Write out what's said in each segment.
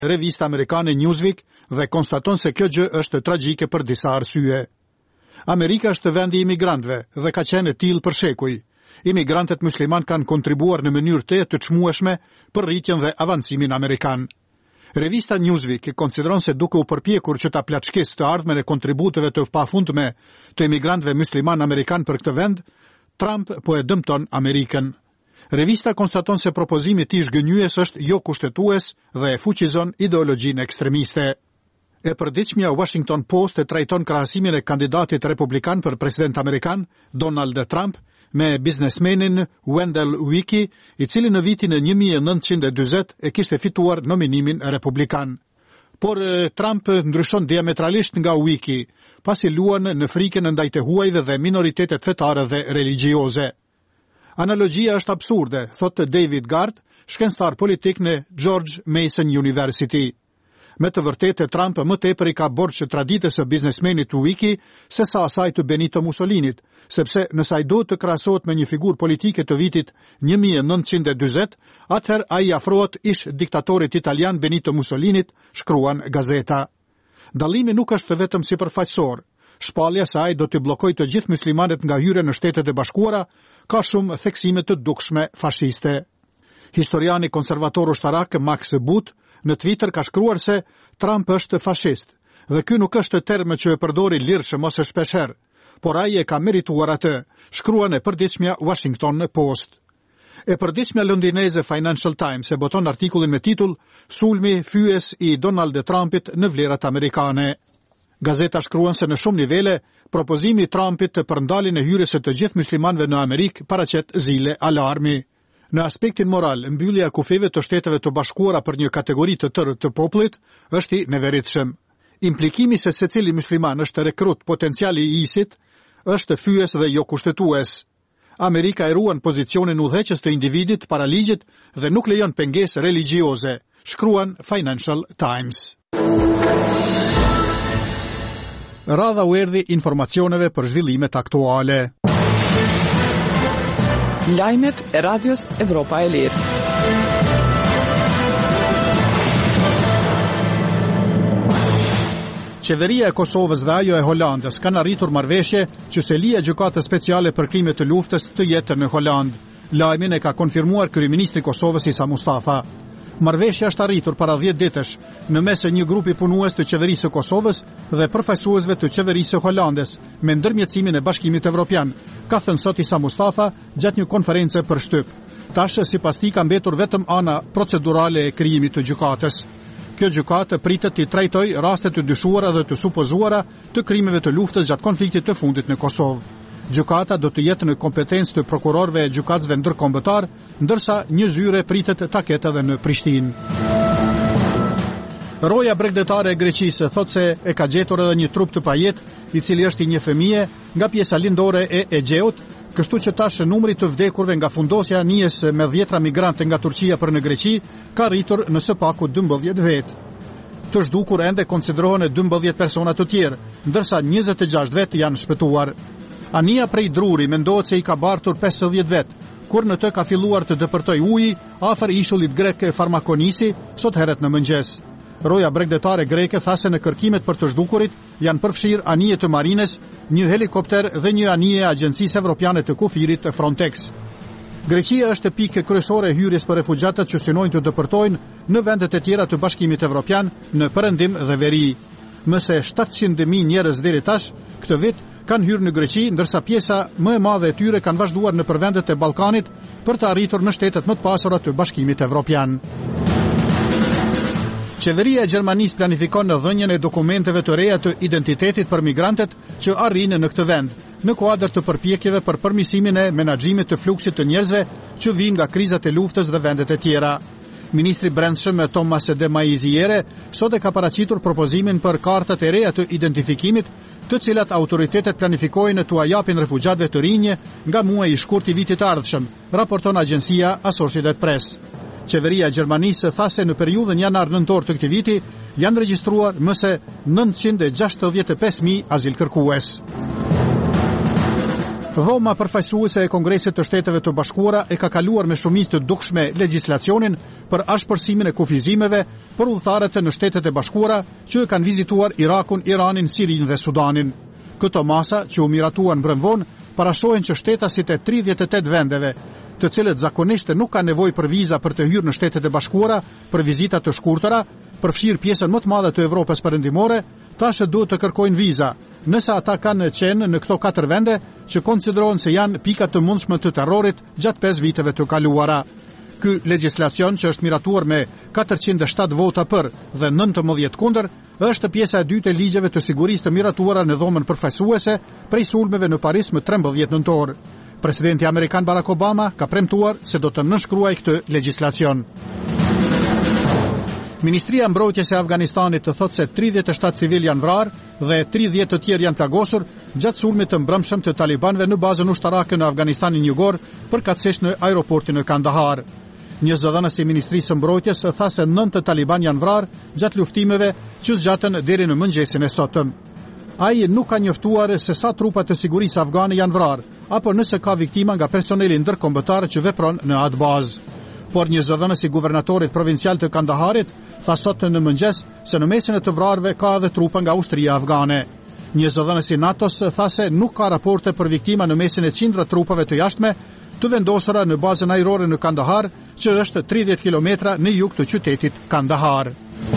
revista amerikane Newsweek dhe konstaton se kjo gjë është tragjike për disa arsye. Amerika është vendi i imigrantëve dhe ka qenë e tillë për shekuj. Imigrantët musliman kanë kontribuar në mënyrë të çmueshme për rritjen dhe avancimin amerikan. Revista Newsweek e konsideron se duke u përpjekur që ta plaçkisë të ardhmen e kontributeve të pafundme të imigrantëve musliman amerikan për këtë vend, Trump po e dëmton Amerikën. Revista konstaton se propozimi i tij zhgënjyes është jo kushtetues dhe e fuqizon ideologjinë ekstremiste. E përditshmja Washington Post e trajton krahasimin e kandidatit republikan për president amerikan, Donald Trump, me biznesmenin Wendell Weeky, i cili në vitin e 1940 e kishte fituar nominimin republikan. Por Trump ndryshon diametralisht nga Weeky, pasi luan në frikën ndaj të huajve dhe minoritetet fetare dhe religjioze. Analogjia është absurde, thotë David Gard, shkencëtar politik në George Mason University. Me të vërtetë, Trump më tepër i ka borxh traditës së biznesmenit Weeky se sa asaj të Benito Mussolinit, sepse nëse ai duhet të krahasohet me një figurë politike të vitit 1940, atëherë ai afrohet ish diktatorit italian Benito Mussolinit, shkruan gazeta. Dallimi nuk është vetëm sipërfaqësor. Shpallja se ai do të bllokojë të gjithë muslimanët nga hyrja në Shtetet e Bashkuara ka shumë theksime të dukshme fashiste. Historiani konservator ushtarak Max Boot në Twitter ka shkruar se Trump është fashist, dhe ky nuk është term që e përdori lirshëm ose shpeshherë, por ai e ka merituar atë, shkruan e përditshmja Washington Post. E përditshmja londineze Financial Times e boton artikullin me titull Sulmi fyes i Donald Trumpit në vlerat amerikane. Gazeta shkruan se në shumë nivele, propozimi i Trumpit të përndaljen e hyrjes së të gjithë muslimanëve në Amerikë paraqet zile alarmi. Në aspektin moral, mbyllja e kufeve të Shteteve të Bashkuara për një kategori të tërë të popullit është i neveritshëm. Implikimi se secili musliman është rekrut potenciali i ISIS është fyes dhe jo kushtetues. Amerika e ruan pozicionin udhëheqës të individit para ligjit dhe nuk lejon pengesë religjioze, shkruan Financial Times. Radha u erdhi informacioneve për zhvillimet aktuale. Lajmet e Radios Evropa e Lirë. Qeveria e Kosovës dhe ajo e Holandës kanë arritur marrëveshje që selia gjykatës speciale për krime të luftës të jetë në Holandë. Lajmin e ka konfirmuar kryeministri i Kosovës Isa Mustafa. Marrëveshja është arritur para 10 ditësh në mes një grupi punues të qeverisë së Kosovës dhe përfaqësuesve të qeverisë së Holandës me ndërmjetësimin e Bashkimit Evropian, ka thënë sot Isa Mustafa gjatë një konference për shtyp. Tash sipas tij ka mbetur vetëm ana procedurale e krijimit të gjykatës. Kjo gjykatë pritet të trajtojë raste të dyshuara dhe të supozuara të krimeve të luftës gjatë konfliktit të fundit në Kosovë. Gjykata do të jetë në kompetencë të prokurorëve e gjykatësve ndërkombëtar, ndërsa një zyre pritet ta ketë edhe në Prishtinë. Roja bregdetare e Greqisë thotë se e ka gjetur edhe një trup të pajet, i cili është i një fëmije nga pjesa lindore e Egeut, kështu që tash numri të vdekurve nga fundosja anijes me 10 migrantë nga Turqia për në Greqi ka rritur në së paku 12 vetë. Të zhdukur ende konsiderohen 12 persona të tjerë, ndërsa 26 vetë janë shpëtuar. Ania prej Druri mendohet se i ka bartur 50 vetë, kur në të ka filluar të dëpërtoj uji afër ishullit grek Farmakonisi sot herët në mëngjes. Roja bregdetare greke tha se në kërkimet për të zhdukurit janë përfshirë anije të marines, një helikopter dhe një anije Agjencisë Evropiane të Kufirit Frontex. Greqia është pikë kryesore e hyrjes për refugjatët që synojnë të dëpërtojnë në vendet e tjera të Bashkimit Evropian në perëndim dhe veri. Më se 700.000 njerëz deri tash këtë vit kanë hyrë në Greqi, ndërsa pjesa më e madhe e tyre kanë vazhduar në përvendet e Ballkanit për të arritur në shtetet më të pasura të Bashkimit Evropian. Qeveria e Gjermanisë planifikon në dhënien e dokumenteve të reja të identitetit për migrantët që arrinë në këtë vend, në kuadër të përpjekjeve për përmirësimin e menaxhimit të fluksit të njerëzve që vijnë nga krizat e luftës dhe vendet e tjera. Ministri i Brendshëm Thomas de Maizière sot e ka paraqitur propozimin për kartat e reja të identifikimit, të cilat autoritetet planifikojnë t'u japin refugjatëve të rinj nga muaji i shkurt i vitit të ardhshëm, raporton agjencia Associated Press. Qeveria e Gjermanisë tha se në periudhën janar-nëntor të këtij viti janë regjistruar më se 965.000 azilkërkues. Dhoma përfaqësuese e Kongresit të Shteteve të Bashkuara e ka kaluar me shumicë të dukshme legjislacionin për ashpërsimin e kufizimeve për udhëtarët në Shtetet e Bashkuara që kanë vizituar Irakun, Iranin, Sirinë dhe Sudanin. Këto masa që u miratuan brëmvon parashohen që shtetasit e 38 vendeve, të cilët zakonisht nuk kanë nevojë për viza për të hyrë në Shtetet e Bashkuara për vizita të shkurtëra, përfshirë pjesën më të madhe të Evropës perëndimore, tash duhet të kërkojnë viza, nëse ata kanë qenë në këto 4 vende që konsiderohen se janë pika të mundshme të terrorit gjatë 5 viteve të kaluara. Ky legjislacion që është miratuar me 407 vota për dhe 19 kundër, është pjesa e dytë e ligjeve të sigurisë të miratuara në dhomën përfaqësuese prej sulmeve në Paris më 13 nëntor. Presidenti amerikan Barack Obama ka premtuar se do të nënshkruajë këtë legjislacion. Ministria e Mbrojtjes e Afganistanit të thotë se 37 civil janë vrarë dhe 30 të tjerë janë plagosur gjatë sulmit të mbrëmshëm të talibanëve në bazën ushtarake në Afganistanin Jugor, përkatësisht në aeroportin në Kandahar. Një zëdhënës i Ministrisë së Mbrojtjes tha se 9 taliban janë vrarë gjatë luftimeve që zgjatën deri në mëngjesin e sotëm. Ai nuk ka njoftuar se sa trupa të sigurisë afgane janë vrarë, apo nëse ka viktima nga personeli ndërkombëtar që vepron në atë bazë. Por një zëdhënës i guvernatorit provincial të Kandaharit tha sot në mëngjes se në mesin e të vrarëve ka edhe trupa nga ushtria afgane. Një zëdhënës i NATO-s tha se nuk ka raporte për viktima në mesin e qindra trupave të jashtme të vendosura në bazën ajrore në Kandahar, që është 30 kilometra në jug të qytetit Kandahar.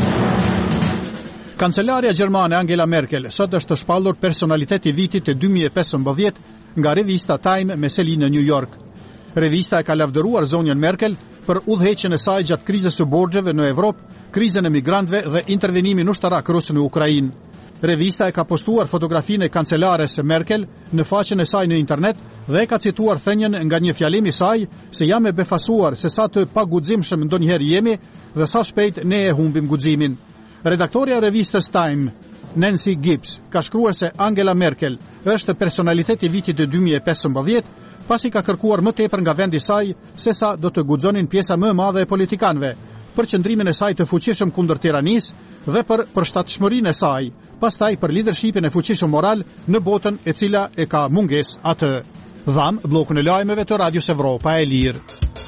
Kancelaria gjermane Angela Merkel sot është shpallur personalitet i vitit të 2015 nga revista Time me seli në New York. Revista e ka lavdëruar zonjën Merkel për udhëheqjen e saj gjatë krizës së borxheve në Evropë, krizën e migrantëve dhe intervenimin ushtarak rus në Ukrainë. Revista e ka postuar fotografinë e kancelares Merkel në faqen e saj në internet dhe ka cituar thënien nga një fjalim i saj se jam e befasuar se sa të paguximshëm ndonjëherë jemi dhe sa shpejt ne e humbim guximin. Redaktoria e revistës Time, Nancy Gibbs, ka shkruar se Angela Merkel është personalitet i vitit të 2015, pasi ka kërkuar më tepër nga vendi i saj se sa do të guxonin pjesa më e madhe e politikanëve, për qëndrimin e saj të fuqishëm kundër tiranisë dhe për përshtatshmërinë e saj, pastaj për leadershipin e fuqishëm moral në botën e cila e ka mungesë atë. Dham bllokun e lajmeve të Radios Evropa e Lirë.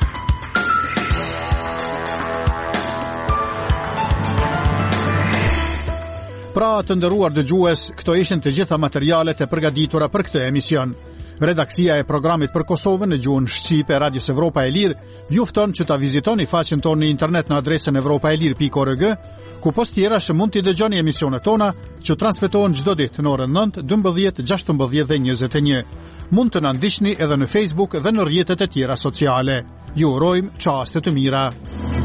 Pra të nderuar dëgjues, këto ishin të gjitha materialet e përgatitura për këtë emision. Redaksia e programit për Kosovën në gjuhën shqipe Radios Evropa e Lirë ju fton që ta vizitoni faqen tonë në internet në adresën evropaelir.org, ku post tjera që mund t'i dëgjoni emisionet tona që transmetohen çdo ditë në orën 9, 12, 16 dhe 21. Mund të na ndiqni edhe në Facebook dhe në rrjetet e tjera sociale. Ju urojmë çaste të mira.